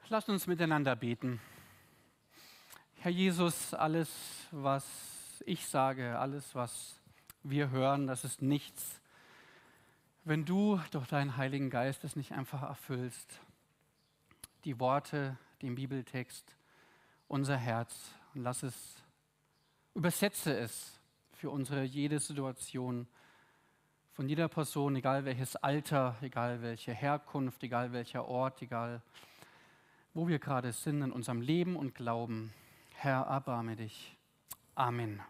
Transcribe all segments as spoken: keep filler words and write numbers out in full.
Lasst uns miteinander beten. Herr Jesus, alles, was ich sage, alles, was wir hören, das ist nichts, wenn du durch deinen Heiligen Geist es nicht einfach erfüllst. Die Worte, den Bibeltext, unser Herz, und lass es, übersetze es für unsere jede Situation, von jeder Person, egal welches Alter, egal welche Herkunft, egal welcher Ort, egal wo wir gerade sind in unserem Leben und Glauben. Herr, erbarme dich. Amen.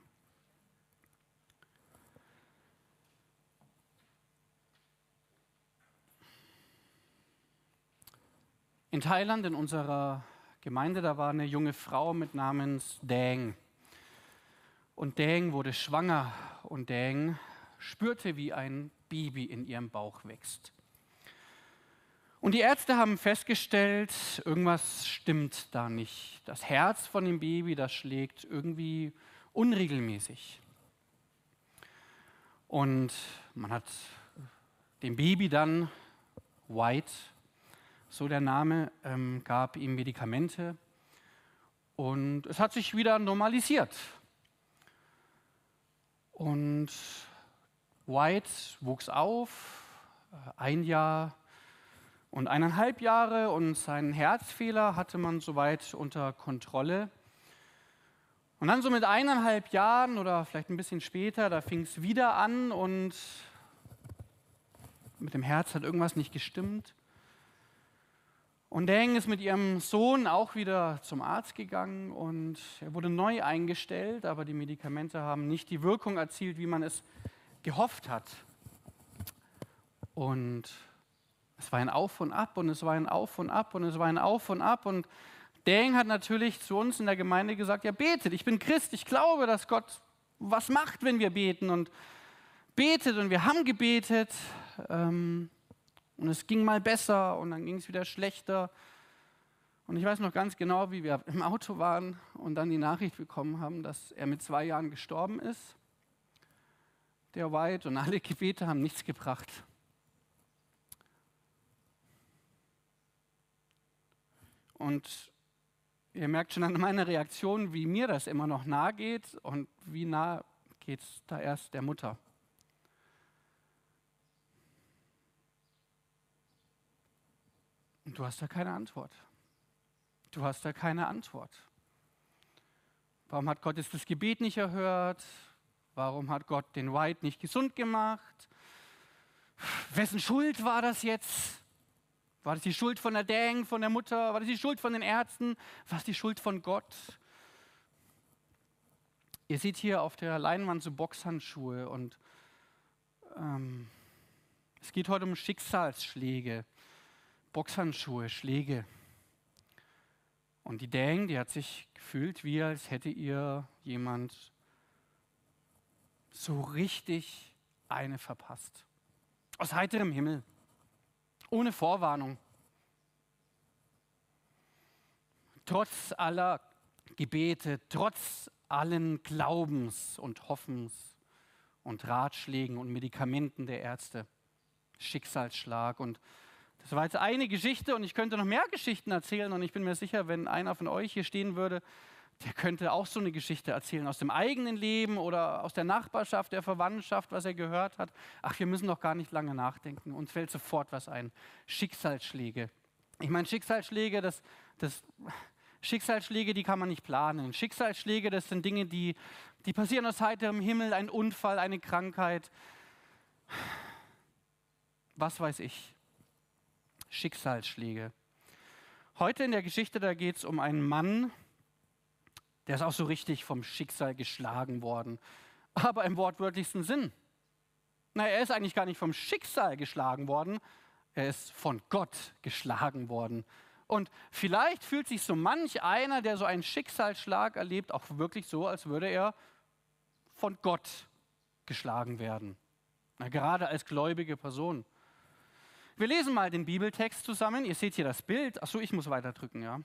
In Thailand, in unserer Gemeinde, da war eine junge Frau mit Namens Deng. Und Deng wurde schwanger und Deng spürte, wie ein Baby in ihrem Bauch wächst. Und die Ärzte haben festgestellt, irgendwas stimmt da nicht. Das Herz von dem Baby, das schlägt irgendwie unregelmäßig. Und man hat dem Baby dann, White, so der Name, ähm, gab ihm Medikamente und es hat sich wieder normalisiert. Und White wuchs auf, ein Jahr und eineinhalb Jahre, und seinen Herzfehler hatte man soweit unter Kontrolle. Und dann so mit eineinhalb Jahren oder vielleicht ein bisschen später, da fing es wieder an und mit dem Herz hat irgendwas nicht gestimmt. Und Deng ist mit ihrem Sohn auch wieder zum Arzt gegangen und er wurde neu eingestellt, aber die Medikamente haben nicht die Wirkung erzielt, wie man es gehofft hat. Und es war ein Auf und Ab und es war ein Auf und Ab und es war ein Auf und Ab. Und Deng hat natürlich zu uns in der Gemeinde gesagt, ja betet, ich bin Christ, ich glaube, dass Gott was macht, wenn wir beten. Und betet und wir haben gebetet ähm, und es ging mal besser und dann ging es wieder schlechter. Und ich weiß noch ganz genau, wie wir im Auto waren und dann die Nachricht bekommen haben, dass er mit zwei Jahren gestorben ist. Der White, und alle Gebete haben nichts gebracht. Und ihr merkt schon an meiner Reaktion, wie mir das immer noch nahe geht und wie nah geht es da erst der Mutter. Und du hast da keine Antwort. Du hast da keine Antwort. Warum hat Gott jetzt das Gebet nicht erhört? Warum hat Gott den White nicht gesund gemacht? Wessen Schuld war das jetzt? War das die Schuld von der Deng, von der Mutter? War das die Schuld von den Ärzten? War es die Schuld von Gott? Ihr seht hier auf der Leinwand so Boxhandschuhe und ähm, es geht heute um Schicksalsschläge. Boxhandschuhe, Schläge. Und die Deng, die hat sich gefühlt, wie als hätte ihr jemand so richtig eine verpasst. Aus heiterem Himmel. Ohne Vorwarnung. Trotz aller Gebete, trotz allen Glaubens und Hoffens und Ratschlägen und Medikamenten der Ärzte. Schicksalsschlag. Und das war jetzt eine Geschichte und ich könnte noch mehr Geschichten erzählen und ich bin mir sicher, wenn einer von euch hier stehen würde, der könnte auch so eine Geschichte erzählen aus dem eigenen Leben oder aus der Nachbarschaft, der Verwandtschaft, was er gehört hat. Ach, wir müssen doch gar nicht lange nachdenken. Uns fällt sofort was ein. Schicksalsschläge. Ich meine, Schicksalsschläge, das, das, Schicksalsschläge, die kann man nicht planen. Schicksalsschläge, das sind Dinge, die, die passieren aus heiterem Himmel, ein Unfall, eine Krankheit. Was weiß ich. Schicksalsschläge. Heute in der Geschichte, da geht es um einen Mann, der ist auch so richtig vom Schicksal geschlagen worden. Aber im wortwörtlichsten Sinn. Na, er ist eigentlich gar nicht vom Schicksal geschlagen worden, er ist von Gott geschlagen worden. Und vielleicht fühlt sich so manch einer, der so einen Schicksalsschlag erlebt, auch wirklich so, als würde er von Gott geschlagen werden. Na, gerade als gläubige Person. Wir lesen mal den Bibeltext zusammen. Ihr seht hier das Bild. Achso, ich muss weiter drücken, ja.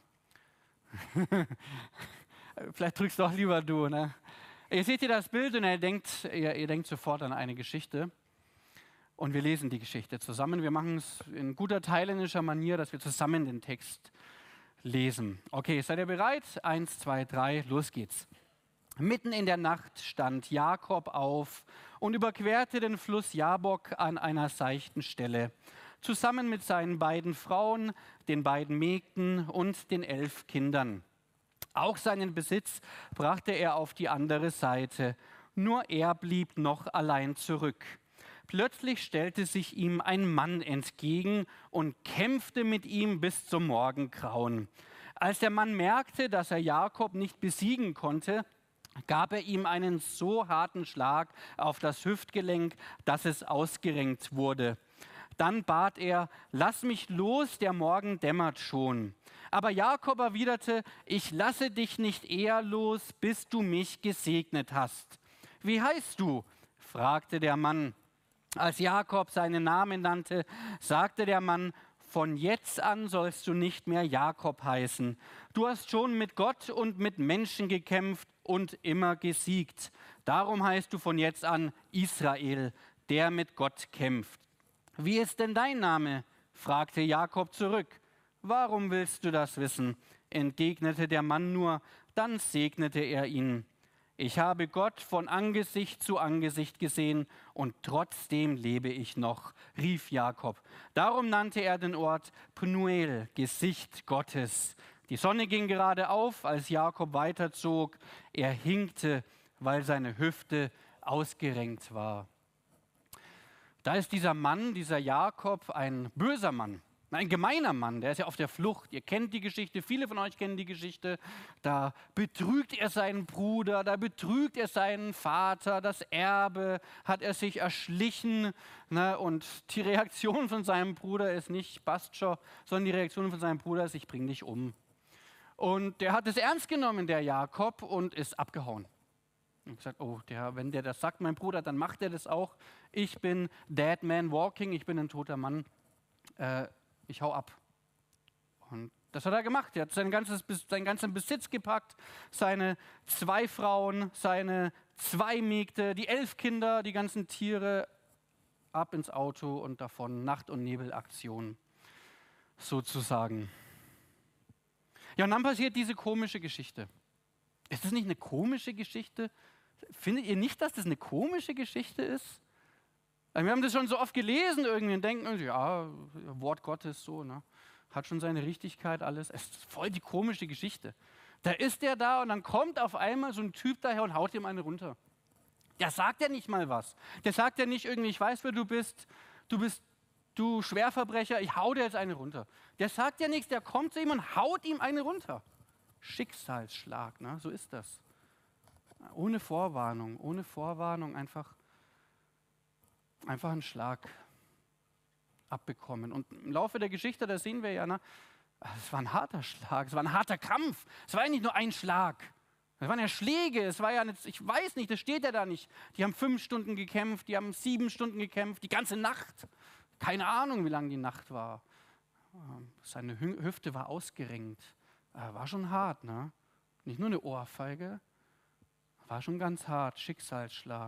Vielleicht drückst doch lieber du. Ne? Ihr seht hier das Bild und ihr denkt, ihr, ihr denkt sofort an eine Geschichte. Und wir lesen die Geschichte zusammen. Wir machen es in guter thailändischer Manier, dass wir zusammen den Text lesen. Okay, seid ihr bereit? Eins, zwei, drei, los geht's. Mitten in der Nacht stand Jakob auf und überquerte den Fluss Jabok an einer seichten Stelle, zusammen mit seinen beiden Frauen, den beiden Mägden und den elf Kindern. Auch seinen Besitz brachte er auf die andere Seite, nur er blieb noch allein zurück. Plötzlich stellte sich ihm ein Mann entgegen und kämpfte mit ihm bis zum Morgengrauen. Als der Mann merkte, dass er Jakob nicht besiegen konnte, gab er ihm einen so harten Schlag auf das Hüftgelenk, dass es ausgerenkt wurde. Dann bat er: Lass mich los, der Morgen dämmert schon. Aber Jakob erwiderte: Ich lasse dich nicht eher los, bis du mich gesegnet hast. Wie heißt du? Fragte der Mann. Als Jakob seinen Namen nannte, sagte der Mann: Von jetzt an sollst du nicht mehr Jakob heißen. Du hast schon mit Gott und mit Menschen gekämpft und immer gesiegt. Darum heißt du von jetzt an Israel, der mit Gott kämpft. Wie ist denn dein Name? Fragte Jakob zurück. Warum willst du das wissen? Entgegnete der Mann nur. Dann segnete er ihn. Ich habe Gott von Angesicht zu Angesicht gesehen und trotzdem lebe ich noch, rief Jakob. Darum nannte er den Ort Pnuel, Gesicht Gottes. Die Sonne ging gerade auf, als Jakob weiterzog. Er hinkte, weil seine Hüfte ausgerenkt war. Da ist dieser Mann, dieser Jakob, ein böser Mann, ein gemeiner Mann, der ist ja auf der Flucht. Ihr kennt die Geschichte, viele von euch kennen die Geschichte. Da betrügt er seinen Bruder, da betrügt er seinen Vater, das Erbe hat er sich erschlichen. Ne? Und die Reaktion von seinem Bruder ist nicht, passt schon, sondern die Reaktion von seinem Bruder ist: Ich bring dich um. Und der hat es ernst genommen, der Jakob, und ist abgehauen. Und gesagt: Oh, der, wenn der das sagt, mein Bruder, dann macht er das auch. Ich bin Dead Man Walking, ich bin ein toter Mann. Äh, ich hau ab. Und das hat er gemacht. Er hat sein ganzes, seinen ganzen Besitz gepackt, seine zwei Frauen, seine zwei Mägde, die elf Kinder, die ganzen Tiere, ab ins Auto und davon. Nacht- und Nebelaktion sozusagen. Ja, und dann passiert diese komische Geschichte. Ist das nicht eine komische Geschichte? Findet ihr nicht, dass das eine komische Geschichte ist? Wir haben das schon so oft gelesen irgendwie und denken uns: Ja, Wort Gottes, so, ne? Hat schon seine Richtigkeit alles. Es ist voll die komische Geschichte. Da ist der da und dann kommt auf einmal so ein Typ daher und haut ihm eine runter. Der sagt ja nicht mal was. Der sagt ja nicht irgendwie: Ich weiß, wer du bist, du bist du Schwerverbrecher, ich hau dir jetzt eine runter. Der sagt ja nichts, der kommt zu ihm und haut ihm eine runter. Schicksalsschlag, ne? So ist das. Ohne Vorwarnung, ohne Vorwarnung einfach, einfach einen Schlag abbekommen. Und im Laufe der Geschichte, da sehen wir ja, ne, es war ein harter Schlag, es war ein harter Kampf. Es war ja nicht nur ein Schlag. Es waren ja Schläge, es war ja nicht, ich weiß nicht, das steht ja da nicht. Die haben fünf Stunden gekämpft, die haben sieben Stunden gekämpft, die ganze Nacht. Keine Ahnung, wie lang die Nacht war. Seine Hüfte war ausgerenkt. War schon hart, ne? Nicht nur eine Ohrfeige, war schon ganz hart, Schicksalsschlag.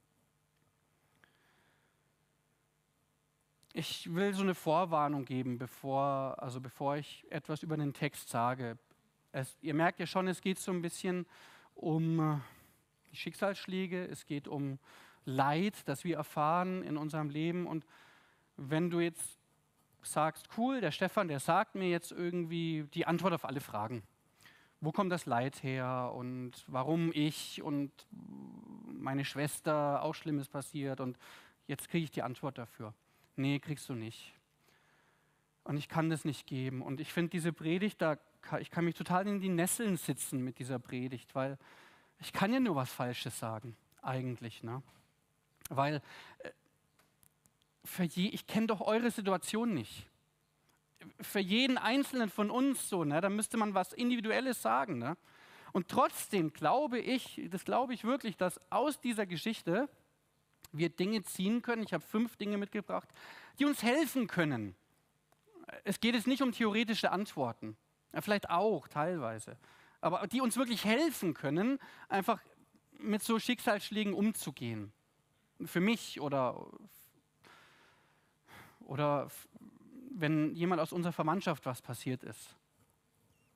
Ich will so eine Vorwarnung geben, bevor, also bevor ich etwas über den Text sage. Es, ihr merkt ja schon, es geht so ein bisschen um die Schicksalsschläge, es geht um Leid, das wir erfahren in unserem Leben. Und wenn du jetzt sagst: Cool, der Stefan, der sagt mir jetzt irgendwie die Antwort auf alle Fragen. Wo kommt das Leid her und warum ich und meine Schwester auch Schlimmes passiert und jetzt kriege ich die Antwort dafür. Nee, kriegst du nicht. Und ich kann das nicht geben. Und ich finde diese Predigt, da kann, ich kann mich total in die Nesseln sitzen mit dieser Predigt, weil ich kann ja nur was Falsches sagen, eigentlich. Ne? Weil äh, für je, ich kenne doch eure Situation nicht. Für jeden Einzelnen von uns so, ne, da müsste man was Individuelles sagen. Ne? Und trotzdem glaube ich, das glaube ich wirklich, dass aus dieser Geschichte wir Dinge ziehen können. Ich habe fünf Dinge mitgebracht, die uns helfen können. Es geht jetzt nicht um theoretische Antworten, ja, vielleicht auch teilweise, aber die uns wirklich helfen können, einfach mit so Schicksalsschlägen umzugehen. Für mich oder, oder wenn jemand aus unserer Verwandtschaft was passiert ist.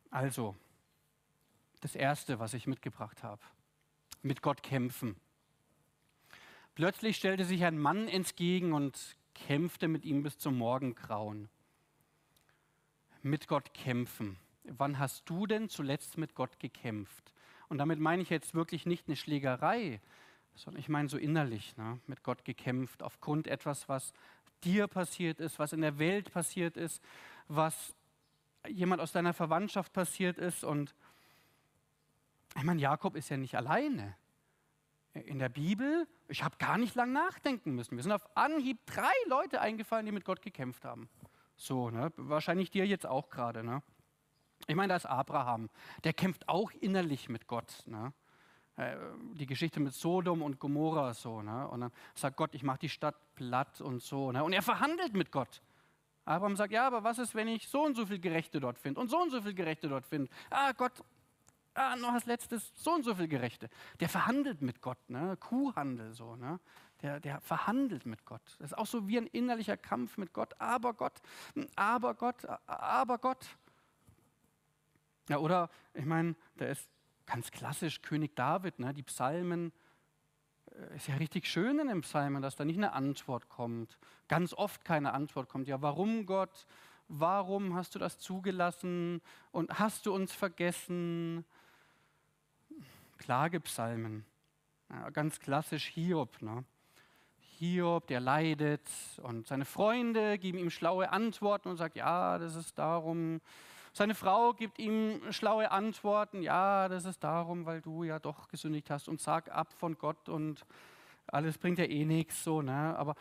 Also, das Erste, was ich mitgebracht habe, mit Gott kämpfen. Plötzlich stellte sich ein Mann entgegen und kämpfte mit ihm bis zum Morgengrauen. Mit Gott kämpfen. Wann hast du denn zuletzt mit Gott gekämpft? Und damit meine ich jetzt wirklich nicht eine Schlägerei, sondern ich meine so innerlich, ne? Mit Gott gekämpft, aufgrund etwas, was dir passiert ist, was in der Welt passiert ist, was jemand aus deiner Verwandtschaft passiert ist. Und ich meine, Jakob ist ja nicht alleine. In der Bibel, ich habe gar nicht lang nachdenken müssen. Wir sind auf Anhieb drei Leute eingefallen, die mit Gott gekämpft haben. So, ne? Wahrscheinlich dir jetzt auch gerade. Ne? Ich meine, da ist Abraham, der kämpft auch innerlich mit Gott. Ne? Äh, die Geschichte mit Sodom und Gomorra so. Ne? Und dann sagt Gott, ich mache die Stadt platt und so. Ne? Und er verhandelt mit Gott. Abraham sagt, ja, aber was ist, wenn ich so und so viel Gerechte dort finde und so und so viel Gerechte dort finde? Ah, Gott, ah, noch als letztes so und so viel Gerechte. Der verhandelt mit Gott, ne? Kuhhandel so, ne? Der, der verhandelt mit Gott. Das ist auch so wie ein innerlicher Kampf mit Gott. Aber Gott, aber Gott, aber Gott. Ja, oder, ich meine, der ist ganz klassisch König David, ne? Die Psalmen, äh, ist ja richtig schön in den Psalmen, dass da nicht eine Antwort kommt. Ganz oft keine Antwort kommt. Ja, warum Gott? Warum hast du das zugelassen? Und hast du uns vergessen? Klagepsalmen, ja, ganz klassisch Hiob. Ne? Hiob, der leidet und seine Freunde geben ihm schlaue Antworten und sagt, ja, das ist darum. Seine Frau gibt ihm schlaue Antworten, ja, das ist darum, weil du ja doch gesündigt hast und sag ab von Gott und alles bringt ja eh nichts. So, ne? Aber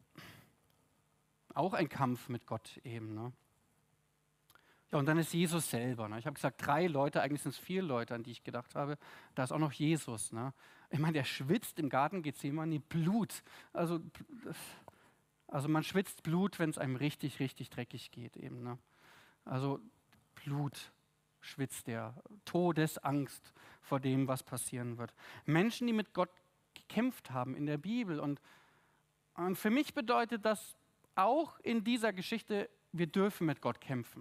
auch ein Kampf mit Gott eben. Ne? Ja, und dann ist Jesus selber. Ne? Ich habe gesagt, drei Leute, eigentlich sind es vier Leute, an die ich gedacht habe. Da ist auch noch Jesus. Ne? Ich meine, der schwitzt im Garten Gethsemane Blut. Also, also man schwitzt Blut, wenn es einem richtig, richtig dreckig geht. Eben, ne? Also Blut schwitzt der. Todesangst vor dem, was passieren wird. Menschen, die mit Gott gekämpft haben in der Bibel. Und, und für mich bedeutet das auch in dieser Geschichte, wir dürfen mit Gott kämpfen.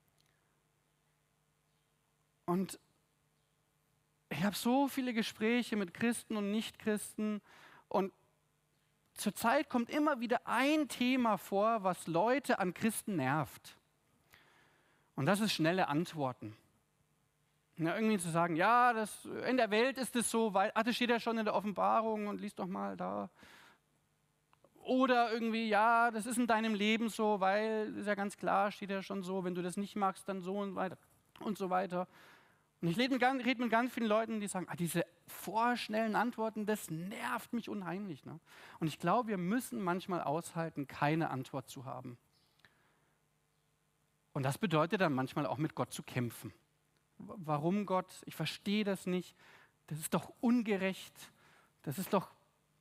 Und ich habe so viele Gespräche mit Christen und Nichtchristen und zurzeit kommt immer wieder ein Thema vor, was Leute an Christen nervt. Und das ist schnelle Antworten. Ja, irgendwie zu sagen, ja, das, in der Welt ist es so, weil, ach, das steht ja schon in der Offenbarung und lies doch mal da. Oder irgendwie, ja, das ist in deinem Leben so, weil, ist ja ganz klar, steht ja schon so, wenn du das nicht machst, dann so und weiter und so weiter. Und ich rede mit, rede mit ganz vielen Leuten, die sagen, ah, diese vorschnellen Antworten, das nervt mich unheimlich. Ne? Und ich glaube, wir müssen manchmal aushalten, keine Antwort zu haben. Und das bedeutet dann manchmal auch mit Gott zu kämpfen. Warum Gott? Ich verstehe das nicht. Das ist doch ungerecht. Das ist doch...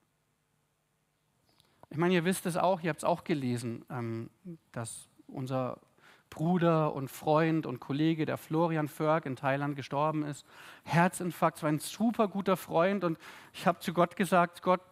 Ich meine, ihr wisst es auch, ihr habt es auch gelesen, ähm, dass unser Bruder und Freund und Kollege, der Florian Förg in Thailand gestorben ist. Herzinfarkt, es war ein super guter Freund und ich habe zu Gott gesagt, Gott,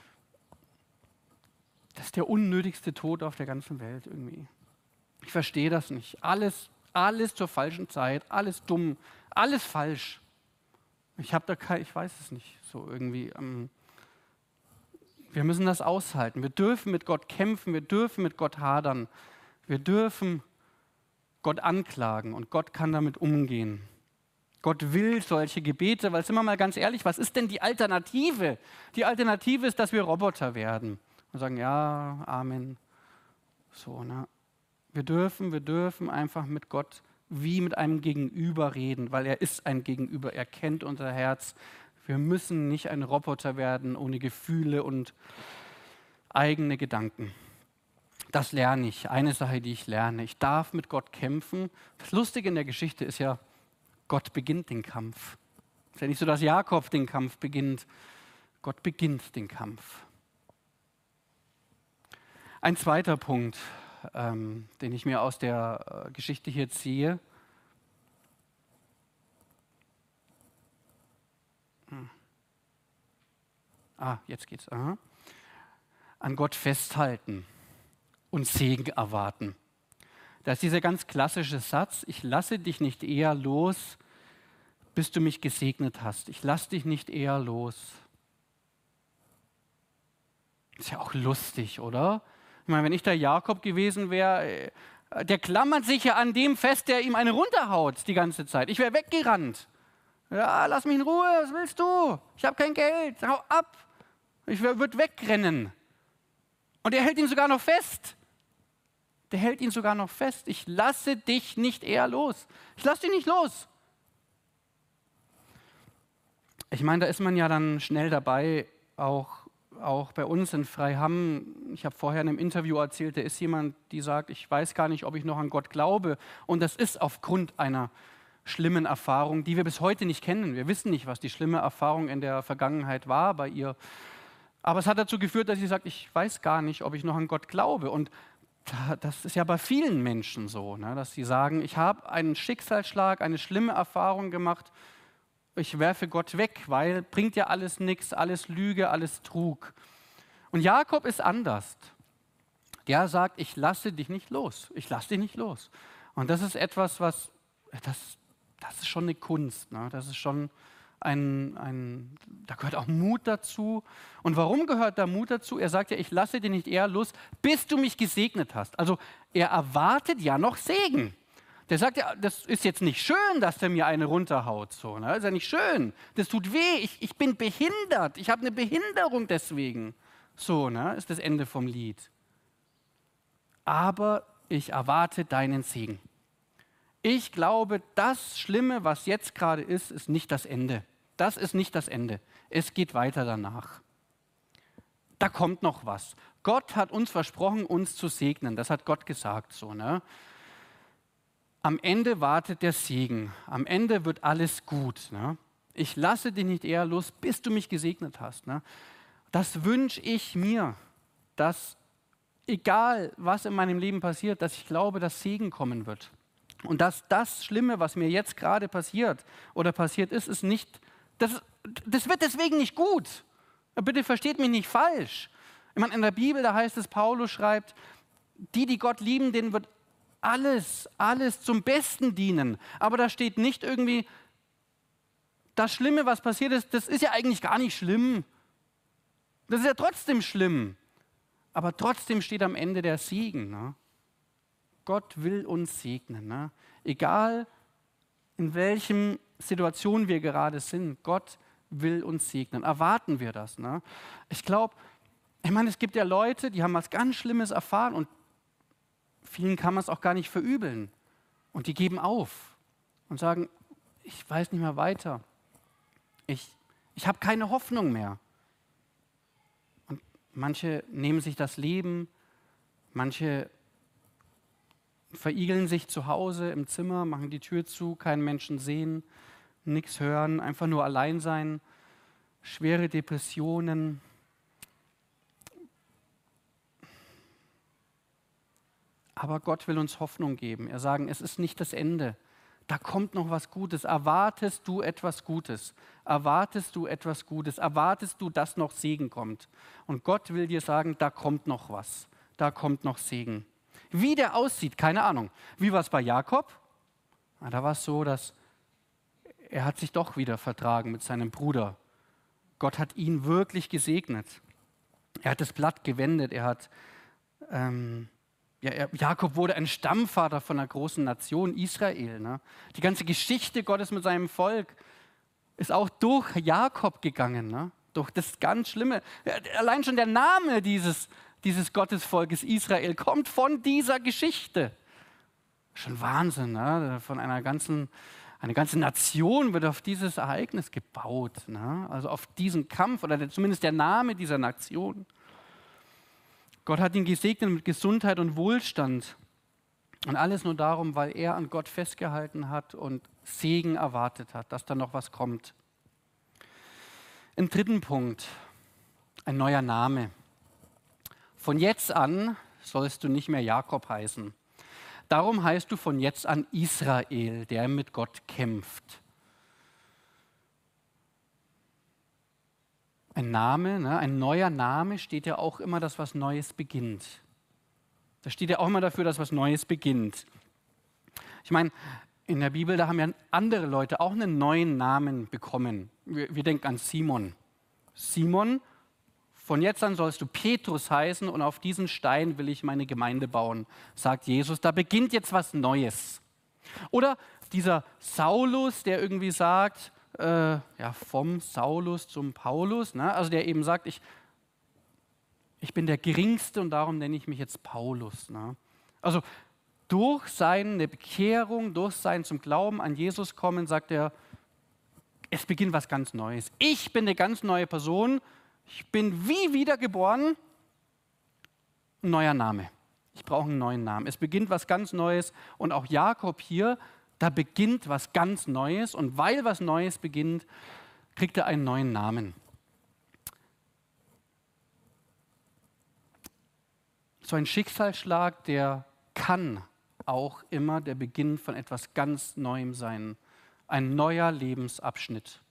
das ist der unnötigste Tod auf der ganzen Welt irgendwie. Ich verstehe das nicht. Alles, alles zur falschen Zeit, alles dumm, alles falsch. Ich habe da kein, ich weiß es nicht, so irgendwie. Ähm, wir müssen das aushalten. Wir dürfen mit Gott kämpfen, wir dürfen mit Gott hadern. Wir dürfen Gott anklagen und Gott kann damit umgehen. Gott will solche Gebete, weil, sind wir mal ganz ehrlich, was ist denn die Alternative? Die Alternative ist, dass wir Roboter werden und sagen, ja, Amen. So, ne? Wir dürfen, wir dürfen einfach mit Gott wie mit einem Gegenüber reden, weil er ist ein Gegenüber, er kennt unser Herz. Wir müssen nicht ein Roboter werden ohne Gefühle und eigene Gedanken. Das lerne ich, eine Sache, die ich lerne. Ich darf mit Gott kämpfen. Das Lustige in der Geschichte ist ja, Gott beginnt den Kampf. Es ist ja nicht so, dass Jakob den Kampf beginnt. Gott beginnt den Kampf. Ein zweiter Punkt, ähm, den ich mir aus der äh, Geschichte hier ziehe. Hm. Ah, jetzt geht's. Aha. An Gott festhalten und Segen erwarten. Da ist dieser ganz klassische Satz, ich lasse dich nicht eher los, bis du mich gesegnet hast. Ich lasse dich nicht eher los. Ist ja auch lustig, oder? Ich meine, wenn ich der Jakob gewesen wäre, der klammert sich ja an dem fest, der ihm eine runterhaut die ganze Zeit. Ich wäre weggerannt. Ja, lass mich in Ruhe, was willst du? Ich habe kein Geld, hau ab. Ich würde wegrennen. Und er hält ihn sogar noch fest. Der hält ihn sogar noch fest. Ich lasse dich nicht eher los. Ich lasse dich nicht los. Ich meine, da ist man ja dann schnell dabei, auch, auch bei uns in Freiham. Ich habe vorher in einem Interview erzählt, da ist jemand, die sagt, ich weiß gar nicht, ob ich noch an Gott glaube. Und das ist aufgrund einer schlimmen Erfahrung, die wir bis heute nicht kennen. Wir wissen nicht, was die schlimme Erfahrung in der Vergangenheit war bei ihr. Aber es hat dazu geführt, dass sie sagt, ich weiß gar nicht, ob ich noch an Gott glaube. Und das ist ja bei vielen Menschen so, ne, dass sie sagen, ich habe einen Schicksalsschlag, eine schlimme Erfahrung gemacht, ich werfe Gott weg, weil bringt ja alles nichts, alles Lüge, alles Trug. Und Jakob ist anders. Der sagt, ich lasse dich nicht los, ich lasse dich nicht los. Und das ist etwas, was, das, das ist schon eine Kunst, ne? Das ist schon ein, ein, da gehört auch Mut dazu. Und warum gehört da Mut dazu? Er sagt ja, ich lasse dich nicht eher los, bis du mich gesegnet hast. Also er erwartet ja noch Segen. Der sagt ja, das ist jetzt nicht schön, dass der mir eine runterhaut. So, ne? Das ist ja nicht schön. Das tut weh. Ich, ich bin behindert. Ich habe eine Behinderung deswegen. So, ne? Ist das Ende vom Lied. Aber ich erwarte deinen Segen. Ich glaube, das Schlimme, was jetzt gerade ist, ist nicht das Ende. Das ist nicht das Ende. Es geht weiter danach. Da kommt noch was. Gott hat uns versprochen, uns zu segnen. Das hat Gott gesagt. So, ne? Am Ende wartet der Segen. Am Ende wird alles gut. Ne? Ich lasse dich nicht eher los, bis du mich gesegnet hast. Ne? Das wünsche ich mir, dass egal, was in meinem Leben passiert, dass ich glaube, dass Segen kommen wird. Und dass das Schlimme, was mir jetzt gerade passiert oder passiert ist, ist nicht, das, das wird deswegen nicht gut. Bitte versteht mich nicht falsch. Ich meine, in der Bibel, da heißt es, Paulus schreibt, die, die Gott lieben, denen wird alles, alles zum Besten dienen. Aber da steht nicht irgendwie, das Schlimme, was passiert ist, das ist ja eigentlich gar nicht schlimm. Das ist ja trotzdem schlimm. Aber trotzdem steht am Ende der Segen. Ne? Gott will uns segnen. Ne? Egal, in welchen Situation wir gerade sind, Gott will uns segnen. Erwarten wir das. Ne? Ich glaube, ich meine, es gibt ja Leute, die haben was ganz Schlimmes erfahren und vielen kann man es auch gar nicht verübeln. Und die geben auf und sagen, ich weiß nicht mehr weiter. Ich, ich habe keine Hoffnung mehr. Und manche nehmen sich das Leben, manche verigeln sich zu Hause im Zimmer, machen die Tür zu, keinen Menschen sehen, nichts hören, einfach nur allein sein, schwere Depressionen. Aber Gott will uns Hoffnung geben. Er sagt, es ist nicht das Ende. Da kommt noch was Gutes. Erwartest du etwas Gutes? Erwartest du etwas Gutes? Erwartest du, dass noch Segen kommt? Und Gott will dir sagen, da kommt noch was. Da kommt noch Segen. Wie der aussieht, keine Ahnung. Wie war es bei Jakob? Na, da war es so, dass er hat sich doch wieder vertragen mit seinem Bruder. Gott hat ihn wirklich gesegnet. Er hat das Blatt gewendet. Er hat... Ähm, Ja, er, Jakob wurde ein Stammvater von einer großen Nation, Israel. Ne? Die ganze Geschichte Gottes mit seinem Volk ist auch durch Jakob gegangen, ne? Durch das ganz Schlimme. Allein schon der Name dieses, dieses Gottesvolkes Israel kommt von dieser Geschichte. Schon Wahnsinn, ne? Von einer ganzen, eine ganze Nation wird auf dieses Ereignis gebaut. Ne? Also auf diesen Kampf oder der, zumindest der Name dieser Nation. Gott hat ihn gesegnet mit Gesundheit und Wohlstand. Und alles nur darum, weil er an Gott festgehalten hat und Segen erwartet hat, dass da noch was kommt. Im dritten Punkt, ein neuer Name. Von jetzt an sollst du nicht mehr Jakob heißen. Darum heißt du von jetzt an Israel, der mit Gott kämpft. Ein Name, ne, ein neuer Name steht ja auch immer, dass was Neues beginnt. Das steht ja auch immer dafür, dass was Neues beginnt. Ich meine, in der Bibel, da haben ja andere Leute auch einen neuen Namen bekommen. Wir, wir denken an Simon. Simon, von jetzt an sollst du Petrus heißen und auf diesen Stein will ich meine Gemeinde bauen, sagt Jesus. Da beginnt jetzt was Neues. Oder dieser Saulus, der irgendwie sagt, äh, ja, vom Saulus zum Paulus, ne? Also der eben sagt, ich, ich bin der Geringste und darum nenne ich mich jetzt Paulus. Ne? Also durch seine Bekehrung, durch sein zum Glauben an Jesus kommen, sagt er, es beginnt was ganz Neues. Ich bin eine ganz neue Person, ich bin wie wiedergeboren, ein neuer Name. Ich brauche einen neuen Namen. Es beginnt was ganz Neues und auch Jakob hier, da beginnt was ganz Neues und weil was Neues beginnt, kriegt er einen neuen Namen. So ein Schicksalsschlag, der kann auch immer der Beginn von etwas ganz Neuem sein. Ein neuer Lebensabschnitt.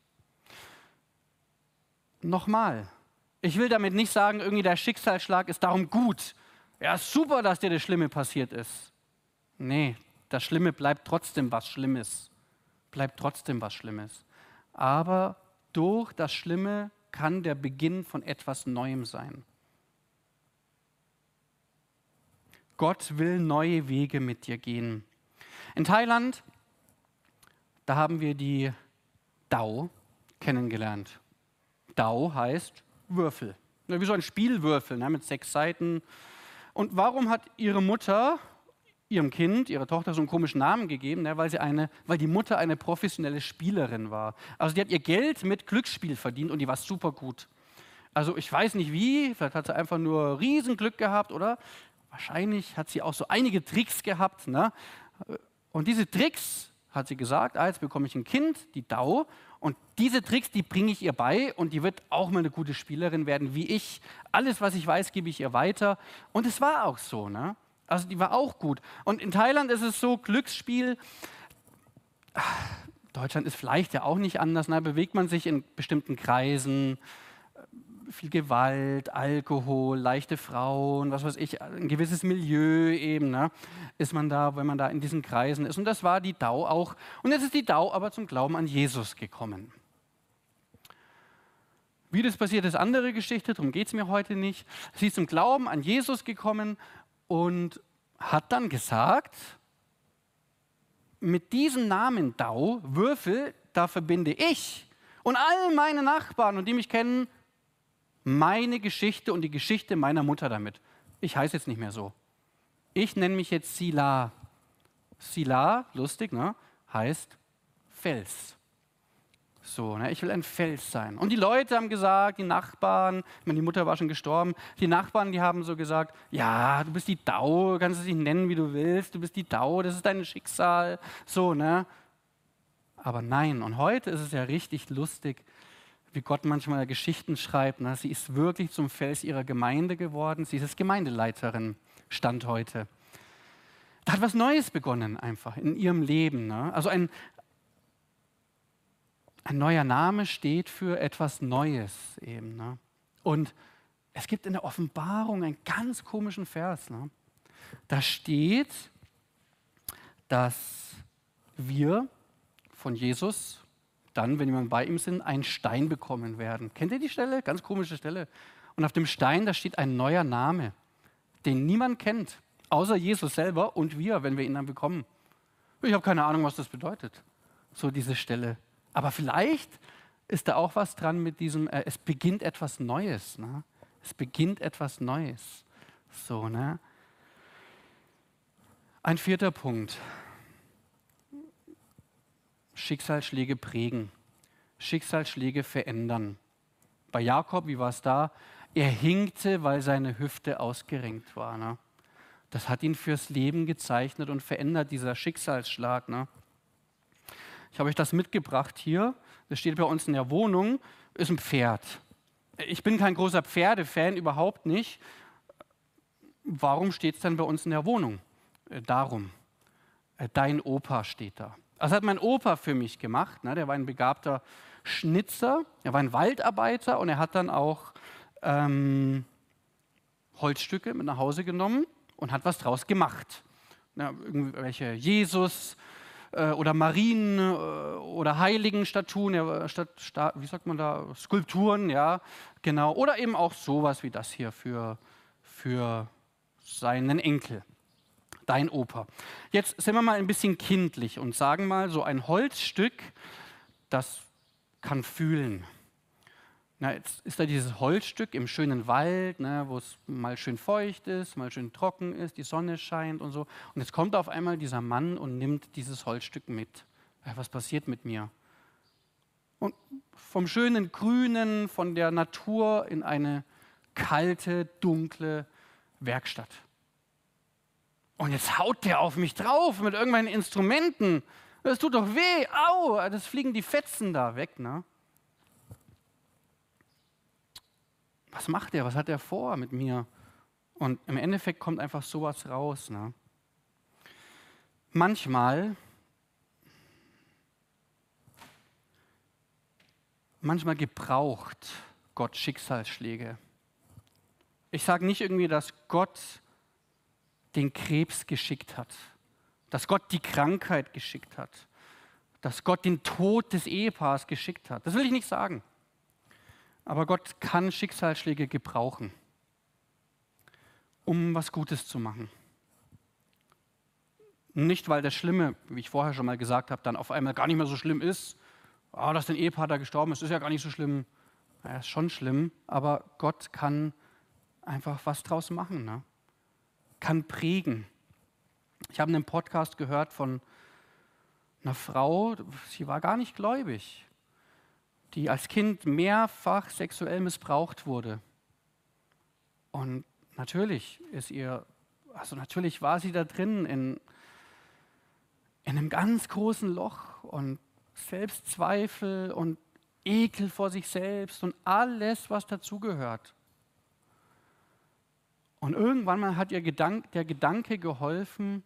Nochmal, ich will damit nicht sagen, irgendwie der Schicksalsschlag ist darum gut. Ja, super, dass dir das Schlimme passiert ist. Nee, das Schlimme bleibt trotzdem was Schlimmes. Bleibt trotzdem was Schlimmes. Aber durch das Schlimme kann der Beginn von etwas Neuem sein. Gott will neue Wege mit dir gehen. In Thailand, da haben wir die Dao kennengelernt. Dao heißt Würfel. Wie so ein Spielwürfel, ne, mit sechs Seiten. Und warum hat ihre Mutter ihrem Kind, ihrer Tochter, so einen komischen Namen gegeben? Ne, weil, sie eine, weil die Mutter eine professionelle Spielerin war. Also die hat ihr Geld mit Glücksspiel verdient und die war super gut. Also ich weiß nicht wie, vielleicht hat sie einfach nur Riesenglück gehabt, oder? Wahrscheinlich hat sie auch so einige Tricks gehabt. Ne? Und diese Tricks, hat sie gesagt, ah, jetzt bekomme ich ein Kind, die Dao, und diese Tricks, die bringe ich ihr bei und die wird auch mal eine gute Spielerin werden wie ich. Alles, was ich weiß, gebe ich ihr weiter. Und es war auch so. Ne? Also die war auch gut. Und in Thailand ist es so, Glücksspiel, Deutschland ist vielleicht ja auch nicht anders, ne? Bewegt man sich in bestimmten Kreisen, viel Gewalt, Alkohol, leichte Frauen, was weiß ich, ein gewisses Milieu eben, ne, ist man da, wenn man da in diesen Kreisen ist. Und das war die Dao auch. Und jetzt ist die Dao aber zum Glauben an Jesus gekommen. Wie das passiert, ist andere Geschichte, darum geht es mir heute nicht. Sie ist zum Glauben an Jesus gekommen und hat dann gesagt, mit diesem Namen Dao, Würfel, da verbinde ich und all meine Nachbarn und die mich kennen, meine Geschichte und die Geschichte meiner Mutter damit. Ich heiße jetzt nicht mehr so. Ich nenne mich jetzt Sila. Sila, lustig, ne? Heißt Fels. So, ne? Ich will ein Fels sein. Und die Leute haben gesagt, die Nachbarn, ich meine, die Mutter war schon gestorben, die Nachbarn, die haben so gesagt, ja, du bist die Dao, kannst es dich nennen, wie du willst, du bist die Dao, das ist dein Schicksal. So, ne? Aber nein, und heute ist es ja richtig lustig, wie Gott manchmal Geschichten schreibt. Ne? Sie ist wirklich zum Fels ihrer Gemeinde geworden. Sie ist Gemeindeleiterin, Stand heute. Da hat was Neues begonnen einfach in ihrem Leben. Ne? Also ein, ein neuer Name steht für etwas Neues eben. Ne? Und es gibt in der Offenbarung einen ganz komischen Vers. Ne? Da steht, dass wir von Jesus dann, wenn wir bei ihm sind, einen Stein bekommen werden. Kennt ihr die Stelle? Ganz komische Stelle. Und auf dem Stein, da steht ein neuer Name, den niemand kennt, außer Jesus selber und wir, wenn wir ihn dann bekommen. Ich habe keine Ahnung, was das bedeutet, so diese Stelle. Aber vielleicht ist da auch was dran mit diesem, äh, es beginnt etwas Neues. Ne? Es beginnt etwas Neues. So, ne? Ein vierter Punkt. Schicksalsschläge prägen, Schicksalsschläge verändern. Bei Jakob, wie war es da? Er hinkte, weil seine Hüfte ausgerenkt war. Ne? Das hat ihn fürs Leben gezeichnet und verändert, dieser Schicksalsschlag. Ne? Ich habe euch das mitgebracht hier. Das steht bei uns in der Wohnung, ist ein Pferd. Ich bin kein großer Pferdefan, überhaupt nicht. Warum steht es dann bei uns in der Wohnung? Äh, darum. Äh, dein Opa steht da. Das hat mein Opa für mich gemacht. Ne? Der war ein begabter Schnitzer, er war ein Waldarbeiter und er hat dann auch ähm, Holzstücke mit nach Hause genommen und hat was draus gemacht. Ja, irgendwelche Jesus äh, oder Marien äh, oder Heiligenstatuen, ja, Stat, Sta, wie sagt man da, Skulpturen, ja, genau. Oder eben auch sowas wie das hier für, für seinen Enkel, dein Opa. Jetzt sind wir mal ein bisschen kindlich und sagen mal, so ein Holzstück, das kann fühlen. Na, jetzt ist da dieses Holzstück im schönen Wald, ne, wo es mal schön feucht ist, mal schön trocken ist, die Sonne scheint und so. Und jetzt kommt auf einmal dieser Mann und nimmt dieses Holzstück mit. Ja, was passiert mit mir? Und vom schönen Grünen, von der Natur in eine kalte, dunkle Werkstatt. Und jetzt haut der auf mich drauf mit irgendwelchen Instrumenten. Das tut doch weh, au, das fliegen die Fetzen da weg, ne? Was macht er? Was hat er vor mit mir? Und im Endeffekt kommt einfach sowas raus. Ne? Manchmal, manchmal gebraucht Gott Schicksalsschläge. Ich sage nicht irgendwie, dass Gott den Krebs geschickt hat, dass Gott die Krankheit geschickt hat, dass Gott den Tod des Ehepaars geschickt hat. Das will ich nicht sagen. Aber Gott kann Schicksalsschläge gebrauchen, um was Gutes zu machen. Nicht, weil das Schlimme, wie ich vorher schon mal gesagt habe, dann auf einmal gar nicht mehr so schlimm ist. Oh, dass dein Ehepaar da gestorben ist, ist ja gar nicht so schlimm. Ja, ist schon schlimm, aber Gott kann einfach was draus machen, ne? Kann prägen. Ich habe einen Podcast gehört von einer Frau, sie war gar nicht gläubig, die als Kind mehrfach sexuell missbraucht wurde. Und natürlich ist ihr, also natürlich war sie da drin in, in einem ganz großen Loch und Selbstzweifel und Ekel vor sich selbst und alles, was dazugehört. Und irgendwann mal hat ihr Gedank, der Gedanke geholfen,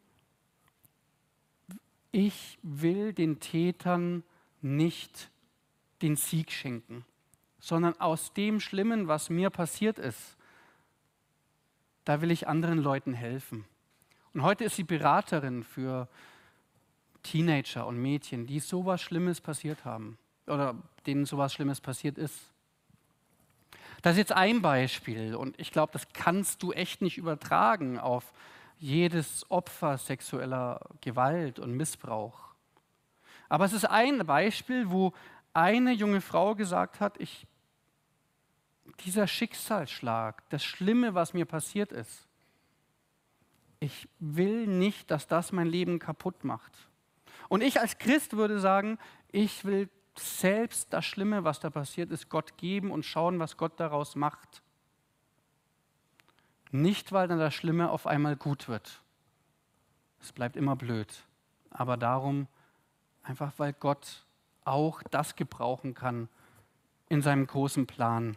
ich will den Tätern nicht den Sieg schenken, sondern aus dem Schlimmen, was mir passiert ist, da will ich anderen Leuten helfen. Und heute ist sie Beraterin für Teenager und Mädchen, die sowas Schlimmes passiert haben oder denen sowas Schlimmes passiert ist. Das ist jetzt ein Beispiel und ich glaube, das kannst du echt nicht übertragen auf jedes Opfer sexueller Gewalt und Missbrauch. Aber es ist ein Beispiel, wo eine junge Frau gesagt hat, ich, dieser Schicksalsschlag, das Schlimme, was mir passiert ist, ich will nicht, dass das mein Leben kaputt macht. Und ich als Christ würde sagen, ich will selbst das Schlimme, was da passiert ist, Gott geben und schauen, was Gott daraus macht. Nicht, weil dann das Schlimme auf einmal gut wird. Es bleibt immer blöd. Aber darum, einfach weil Gott auch das gebrauchen kann in seinem großen Plan.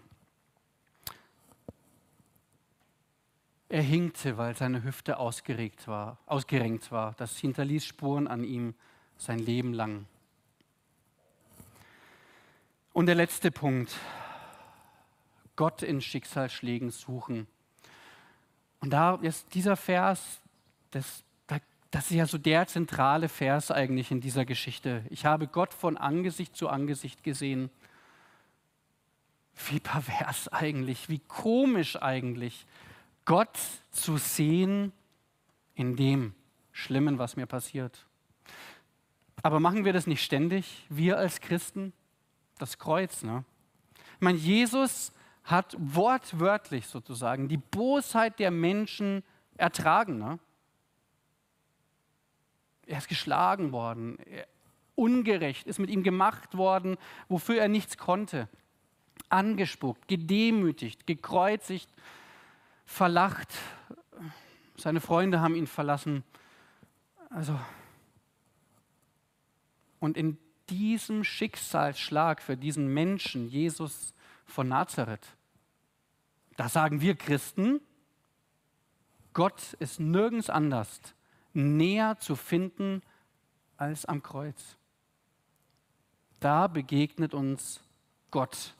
Er hinkte, weil seine Hüfte ausgeregt war, ausgerenkt war. Das hinterließ Spuren an ihm sein Leben lang. Und der letzte Punkt, Gott in Schicksalsschlägen suchen. Und da ist dieser Vers, das, das ist ja so der zentrale Vers eigentlich in dieser Geschichte. Ich habe Gott von Angesicht zu Angesicht gesehen. Wie pervers eigentlich, wie komisch eigentlich, Gott zu sehen in dem Schlimmen, was mir passiert. Aber machen wir das nicht ständig, wir als Christen? Das Kreuz, ne? Ich meine, Jesus hat wortwörtlich sozusagen die Bosheit der Menschen ertragen, ne? Er ist geschlagen worden, er, ungerecht, ist mit ihm gemacht worden, wofür er nichts konnte. Angespuckt, gedemütigt, gekreuzigt, verlacht. Seine Freunde haben ihn verlassen. Also, und in diesem Schicksalsschlag für diesen Menschen, Jesus von Nazareth, da sagen wir Christen, Gott ist nirgends anders näher zu finden als am Kreuz. Da begegnet uns Gott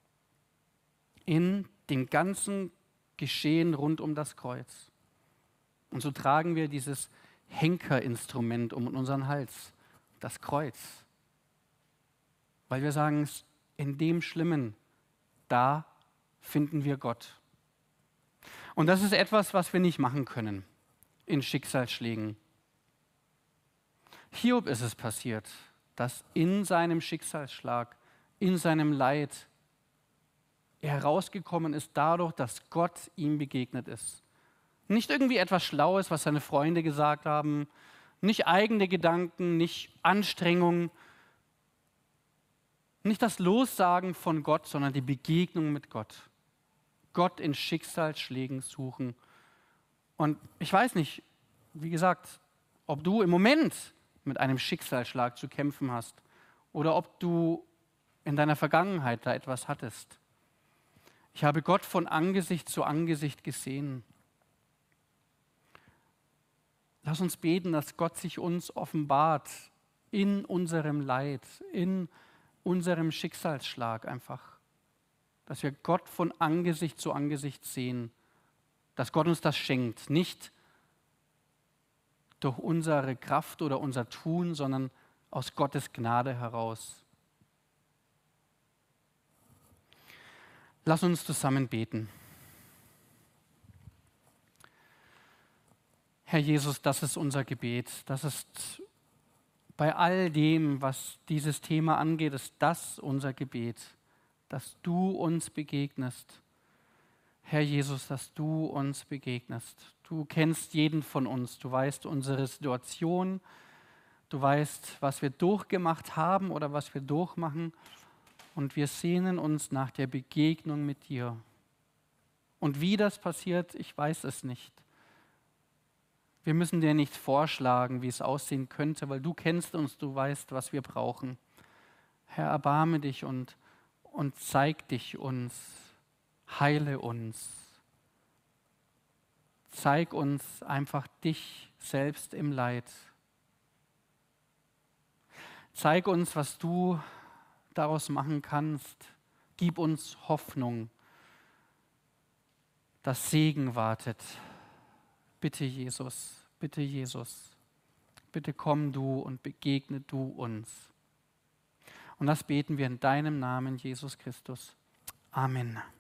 in dem ganzen Geschehen rund um das Kreuz. Und so tragen wir dieses Henkerinstrument um unseren Hals, das Kreuz. Weil wir sagen, in dem Schlimmen, da finden wir Gott. Und das ist etwas, was wir nicht machen können in Schicksalsschlägen. Hiob ist es passiert, dass in seinem Schicksalsschlag, in seinem Leid, er herausgekommen ist dadurch, dass Gott ihm begegnet ist. Nicht irgendwie etwas Schlaues, was seine Freunde gesagt haben, nicht eigene Gedanken, nicht Anstrengung, nicht das Lossagen von Gott, sondern die Begegnung mit Gott. Gott in Schicksalsschlägen suchen. Und ich weiß nicht, wie gesagt, ob du im Moment mit einem Schicksalsschlag zu kämpfen hast oder ob du in deiner Vergangenheit da etwas hattest. Ich habe Gott von Angesicht zu Angesicht gesehen. Lass uns beten, dass Gott sich uns offenbart in unserem Leid, in unserem Schicksalsschlag einfach. Dass wir Gott von Angesicht zu Angesicht sehen. Dass Gott uns das schenkt. Nicht durch unsere Kraft oder unser Tun, sondern aus Gottes Gnade heraus. Lass uns zusammen beten. Herr Jesus, das ist unser Gebet. Das ist bei all dem, was dieses Thema angeht, ist das unser Gebet, dass du uns begegnest. Herr Jesus, dass du uns begegnest. Du kennst jeden von uns. Du weißt unsere Situation. Du weißt, was wir durchgemacht haben oder was wir durchmachen. Und wir sehnen uns nach der Begegnung mit dir. Und wie das passiert, ich weiß es nicht. Wir müssen dir nicht vorschlagen, wie es aussehen könnte, weil du kennst uns, du weißt, was wir brauchen. Herr, erbarme dich und, und zeig dich uns, heile uns. Zeig uns einfach dich selbst im Leid. Zeig uns, was du daraus machen kannst. Gib uns Hoffnung, dass Segen wartet. Bitte Jesus, bitte Jesus, bitte komm du und begegne du uns. Und das beten wir in deinem Namen, Jesus Christus. Amen.